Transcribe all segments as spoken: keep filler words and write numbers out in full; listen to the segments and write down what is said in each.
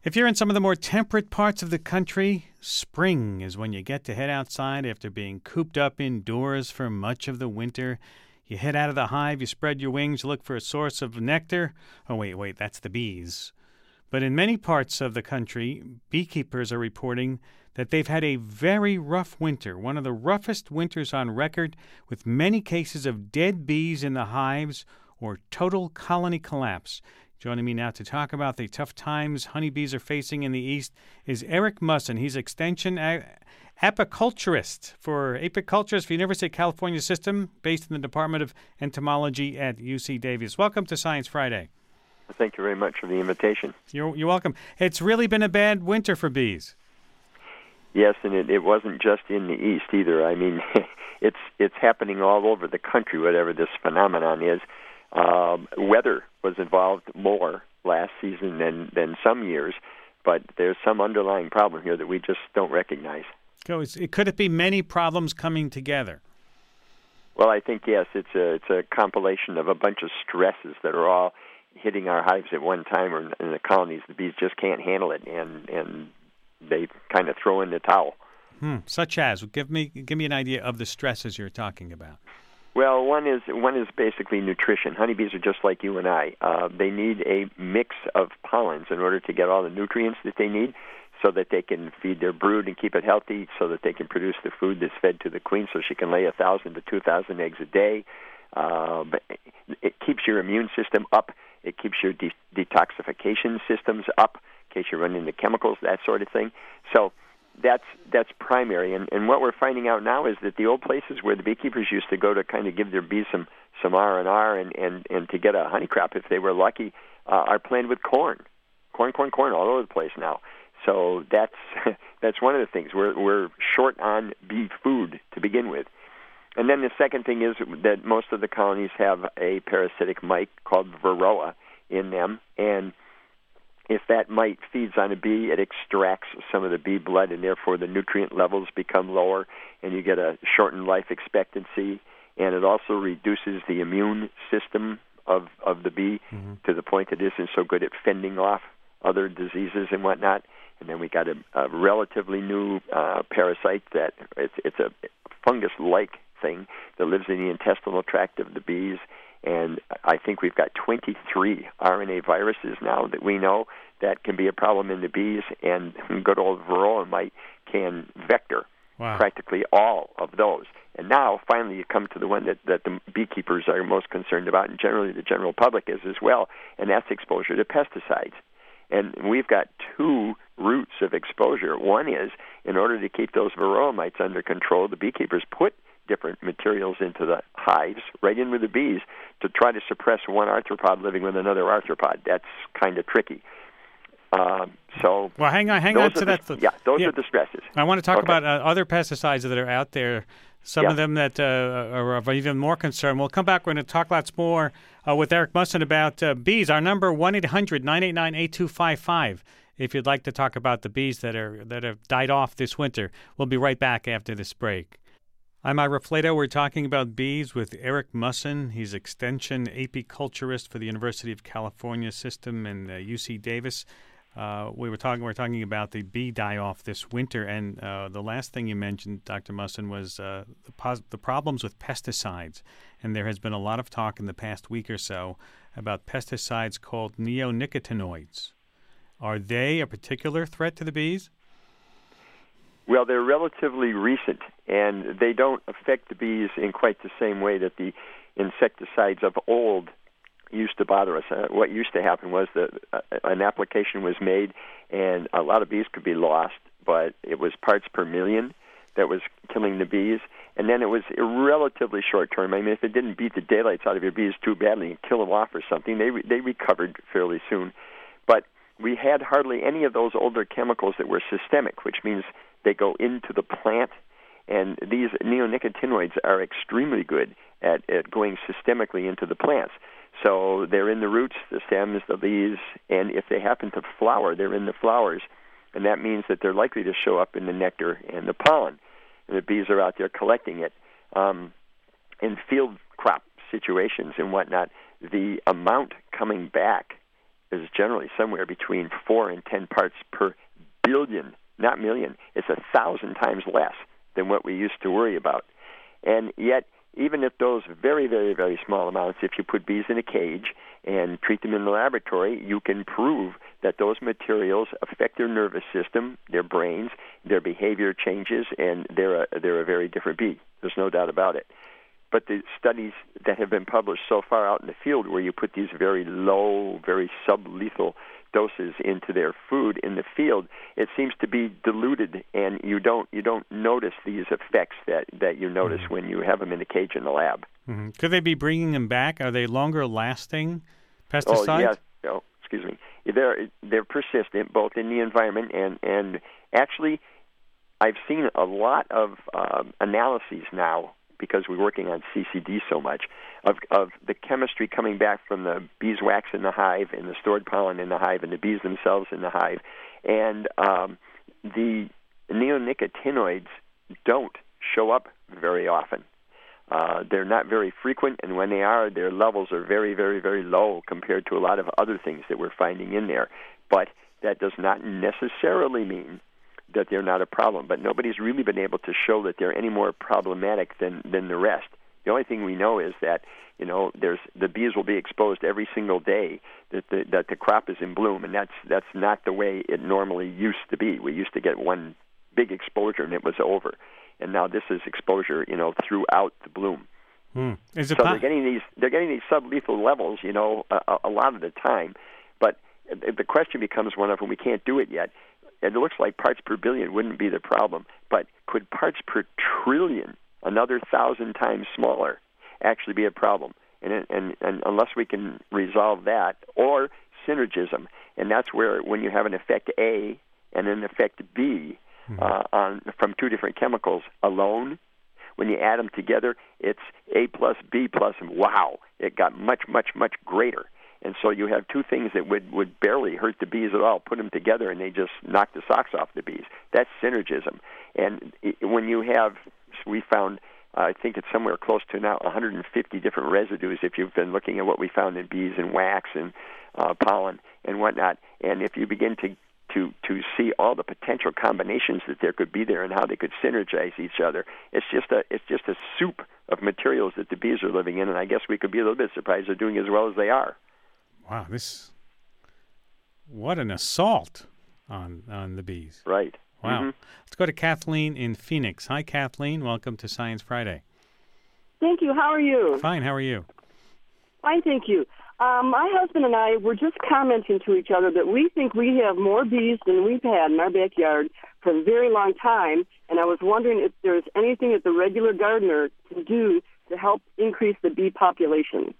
If you're in some of the more temperate parts of the country, spring is when you get to head outside after being cooped up indoors for much of the winter. You head out of the hive, you spread your wings, you look for a source of nectar. Oh, wait, wait, that's the bees. But in many parts of the country, beekeepers are reporting that they've had a very rough winter, one of the roughest winters on record, with many cases of dead bees in the hives or total colony collapse. Joining me now to talk about the tough times honeybees are facing in the East is Eric Musson. He's extension a- apiculturist for apiculturist for University of California System, based in the Department of Entomology at U C Davis. Welcome to Science Friday. Thank you very much for the invitation. You're, you're welcome. It's really been a bad winter for bees. Yes, and it, it wasn't just in the East either. I mean, it's it's happening all over the country, whatever this phenomenon is. Um, weather was involved more last season than, than some years, but there's some underlying problem here that we just don't recognize. So it's, it, could it be many problems coming together? Well, I think, yes, it's a, it's a compilation of a bunch of stresses that are all hitting our hives at one time, or in the colonies. The bees just can't handle it, and, and they kind of throw in the towel. Hmm. Such as? Give me, give me an idea of the stresses you're talking about. Well, one is one is basically nutrition. Honeybees are just like you and I. Uh, they need a mix of pollens in order to get all the nutrients that they need, so that they can feed their brood and keep it healthy, so that they can produce the food that's fed to the queen, so she can lay a thousand to two thousand eggs a day. Uh, but it keeps your immune system up. It keeps your de- detoxification systems up, in case you run into chemicals, that sort of thing. So That's that's primary, and, and what we're finding out now is that the old places where the beekeepers used to go to kind of give their bees some, some R and R and, and, and to get a honey crop if they were lucky, uh, are planted with corn, corn, corn, corn all over the place now. So that's that's one of the things. We're we're short on bee food to begin with, and then the second thing is that most of the colonies have a parasitic mite called Varroa in them, and if that mite feeds on a bee, it extracts some of the bee blood, and therefore the nutrient levels become lower, and you get a shortened life expectancy. And it also reduces the immune system of, of the bee mm-hmm. to the point that it isn't so good at fending off other diseases and whatnot. And then we got a, a relatively new uh, parasite that it's, it's a fungus-like thing that lives in the intestinal tract of the bees. And I think we've got twenty-three R N A viruses now that we know that can be a problem in the bees, and good old Varroa mite can vector wow. practically all of those. And now, finally, you come to the one that, that the beekeepers are most concerned about, and generally the general public is as well, and that's exposure to pesticides. And we've got two routes of exposure. One is, in order to keep those Varroa mites under control, the beekeepers put different materials into the hives, right in with the bees, to try to suppress one arthropod living with another arthropod. That's kind of tricky. Um, so, well, hang on, hang on to the, that. Yeah, those yeah. are the stresses. I want to talk okay. about uh, other pesticides that are out there. Some yeah. of them that uh, are of even more concern. We'll come back. We're going to talk lots more uh, with Eric Musson about uh, bees. Our number one eight hundred nine eight nine eight two five five. If you'd like to talk about the bees that are that have died off this winter, we'll be right back after this break. I'm Ira Flato. We're talking about bees with Eric Musson. He's extension apiculturist for the University of California System and uh, U C Davis. Uh, we were talking. We were talking about the bee die-off this winter, and uh, the last thing you mentioned, Doctor Musson, was uh, the, pos- the problems with pesticides. And there has been a lot of talk in the past week or so about pesticides called neonicotinoids. Are they a particular threat to the bees? Well, they're relatively recent, and they don't affect the bees in quite the same way that the insecticides of old used to bother us. Uh, what used to happen was that uh, an application was made, and a lot of bees could be lost, but it was parts per million that was killing the bees. And then it was a relatively short term. I mean, if it didn't beat the daylights out of your bees too badly and kill them off or something, they re- they recovered fairly soon. But we had hardly any of those older chemicals that were systemic, which means they go into the plant. And these neonicotinoids are extremely good at, at going systemically into the plants. So they're in the roots, the stems, the leaves, and if they happen to flower, they're in the flowers. And that means that they're likely to show up in the nectar and the pollen. And the bees are out there collecting it. Um, in field crop situations and whatnot, the amount coming back is generally somewhere between four and ten parts per billion, not million. It's a thousand times less than what we used to worry about. And yet, even if those very, very, very small amounts, if you put bees in a cage and treat them in the laboratory, you can prove that those materials affect their nervous system, their brains, their behavior changes, and they're a, they're a very different bee. There's no doubt about it. But the studies that have been published so far out in the field where you put these very low, very sublethal doses into their food in the field, it seems to be diluted, and you don't you don't notice these effects that, that you notice mm-hmm. when you have them in a cage in the lab. Mm-hmm. Could they be bringing them back? Are they longer-lasting pesticides? Oh, yes. Oh, excuse me. They're, they're persistent both in the environment and, and actually I've seen a lot of uh, analyses now because we're working on C C D so much, of, of the chemistry coming back from the beeswax in the hive and the stored pollen in the hive and the bees themselves in the hive. And um, the neonicotinoids don't show up very often. Uh, they're not very frequent, and when they are, their levels are very, very, very low compared to a lot of other things that we're finding in there. But that does not necessarily mean that they're not a problem, but nobody's really been able to show that they're any more problematic than, than the rest. The only thing we know is that, you know, there's the bees will be exposed every single day that the, that the crop is in bloom, and that's that's not the way it normally used to be. We used to get one big exposure and it was over, and now this is exposure, you know, throughout the bloom. Hmm. Is it so po- they're getting these they're getting these sublethal levels, you know, a, a lot of the time, but the question becomes one of, and we can't do it yet. It looks like parts per billion wouldn't be the problem, but could parts per trillion, another thousand times smaller, actually be a problem? And, and, and unless we can resolve that, or synergism, and that's where when you have an effect A and an effect B mm-hmm. uh, on from two different chemicals alone, when you add them together, it's A plus B plus, and wow, it got much, much, much greater. And so you have two things that would, would barely hurt the bees at all. Put them together, and they just knock the socks off the bees. That's synergism. And when you have, we found, uh, I think it's somewhere close to now one hundred fifty different residues if you've been looking at what we found in bees and wax and uh, pollen and whatnot. And if you begin to, to, to see all the potential combinations that there could be there and how they could synergize each other, it's just a it's just a soup of materials that the bees are living in. And I guess we could be a little bit surprised they're doing as well as they are. Wow, this, what an assault on on the bees. Right. Wow. Mm-hmm. Let's go to Kathleen in Phoenix. Hi, Kathleen. Welcome to Science Friday. Thank you. How are you? Fine. How are you? Fine, thank you. Um, my husband and I were just commenting to each other that we think we have more bees than we've had in our backyard for a very long time, and I was wondering if there's anything that the regular gardener can do to help increase the bee population.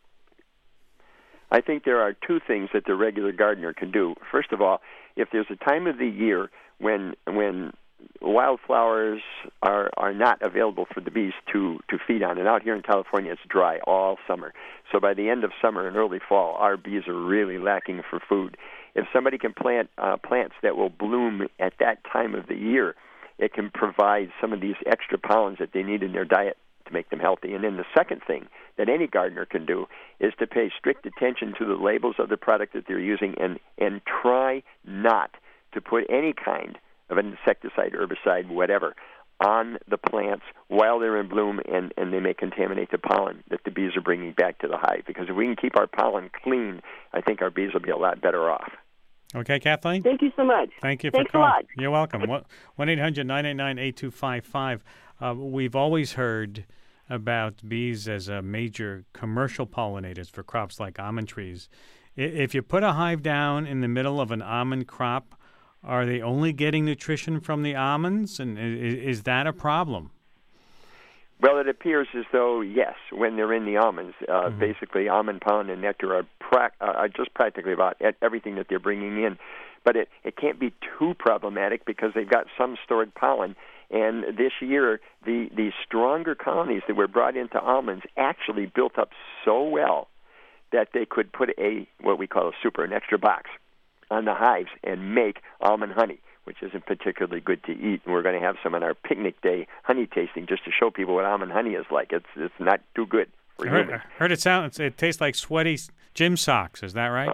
I think there are two things that the regular gardener can do. First of all, if there's a time of the year when when wildflowers are are not available for the bees to, to feed on, and out here in California it's dry all summer. So by the end of summer and early fall, our bees are really lacking for food. If somebody can plant uh, plants that will bloom at that time of the year, it can provide some of these extra pollens that they need in their diet to make them healthy. And then the second thing that any gardener can do is to pay strict attention to the labels of the product that they're using and, and try not to put any kind of an insecticide, herbicide, whatever, on the plants while they're in bloom, and, and they may contaminate the pollen that the bees are bringing back to the hive. Because if we can keep our pollen clean, I think our bees will be a lot better off. Okay, Kathleen? Thank you so much. Thank you Thanks for calling. a lot. You're welcome. one eight hundred nine eight nine eight two five five. Uh, we've always heard about bees as a major commercial pollinators for crops like almond trees. If you put a hive down in the middle of an almond crop, are they only getting nutrition from the almonds? And is that a problem? Well, it appears as though, yes, when they're in the almonds, uh, mm-hmm. basically almond pollen and nectar are, pra- uh, are just practically about everything that they're bringing in. But it, it can't be too problematic because they've got some stored pollen. And this year, the, the stronger colonies that were brought into almonds actually built up so well that they could put a what we call a super, an extra box, on the hives and make almond honey, which isn't particularly good to eat. And we're going to have some on our picnic day honey tasting just to show people what almond honey is like. It's it's not too good for I heard, humans. I heard it sounds it tastes like sweaty gym socks. Is that right?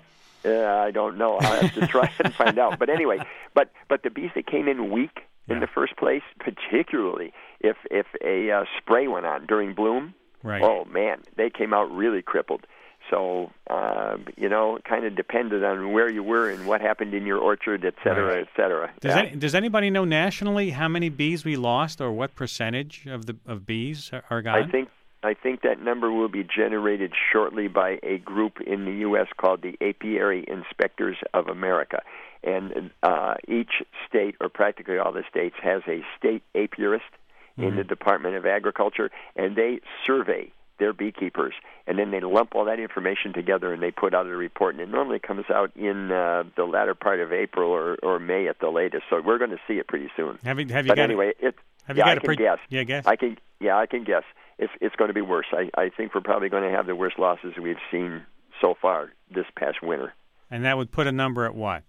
Uh, I don't know. I'll have to try and find out. But anyway, but but the bees that came in weak in Yeah. the first place, particularly if if a uh, spray went on during bloom, Right. oh man, they came out really crippled. So uh, you know, kind of depended on where you were and what happened in your orchard, et cetera, Right. et cetera. Does, Yeah. any, does anybody know nationally how many bees we lost, or what percentage of the of bees are, are gone? I think I think that number will be generated shortly by a group in the U S called the Apiary Inspectors of America. And uh, each state, or practically all the states, has a state apiarist Mm-hmm. in the Department of Agriculture, and they survey their beekeepers, and then they lump all that information together and they put out a report, and it normally comes out in uh, the latter part of April or, or May at the latest. So we're going to see it pretty soon. Have you have you But got anyway, it, have you yeah, got I a can pre- guess. Yeah, guess. I can, yeah, I can guess. It's it's going to be worse. I, I think we're probably going to have the worst losses we've seen so far this past winter. And that would put a number at what?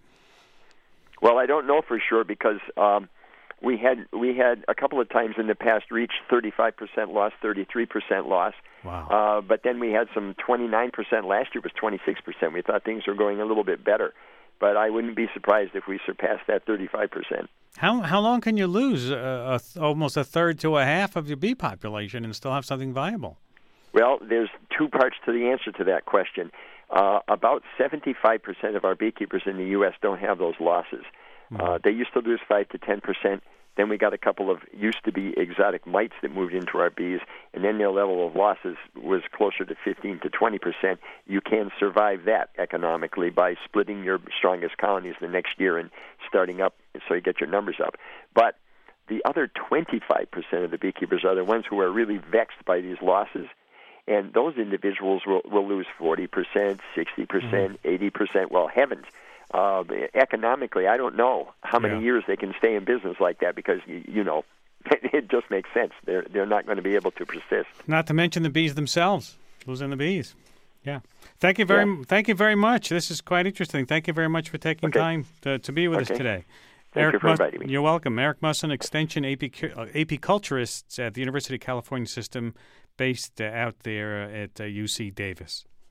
Well, I don't know for sure because um, we had we had a couple of times in the past reached thirty-five percent loss, thirty-three percent loss. Wow. Uh, but then we had some twenty-nine percent. Last year was twenty-six percent. We thought things were going a little bit better. But I wouldn't be surprised if we surpassed that thirty-five percent. How how long can you lose a, a, th- almost a third to a half of your bee population and still have something viable? Well, there's two parts to the answer to that question. Uh, about seventy-five percent of our beekeepers in the U S don't have those losses. Mm-hmm. Uh, they used to lose five to ten percent. Then we got a couple of used-to-be exotic mites that moved into our bees, and then their level of losses was closer to fifteen to twenty percent. You can survive that economically by splitting your strongest colonies the next year and starting up so you get your numbers up. But the other twenty-five percent of the beekeepers are the ones who are really vexed by these losses. And those individuals will, will lose forty percent, sixty percent, mm-hmm. eighty percent. Well, heavens. Uh, economically, I don't know how many Yeah. years they can stay in business like that because, you, you know, it just makes sense. They're, they're not going to be able to persist. Not to mention the bees themselves, losing the bees. Yeah. Thank you very Yeah. thank you very much. This is quite interesting. Thank you very much for taking Okay. time to, to be with Okay. us today. Thank Eric you for Mus- inviting me. You're welcome. Eric Musson, Extension apicu- uh, apiculturist at the University of California System, based uh, out there uh, at uh, U C Davis.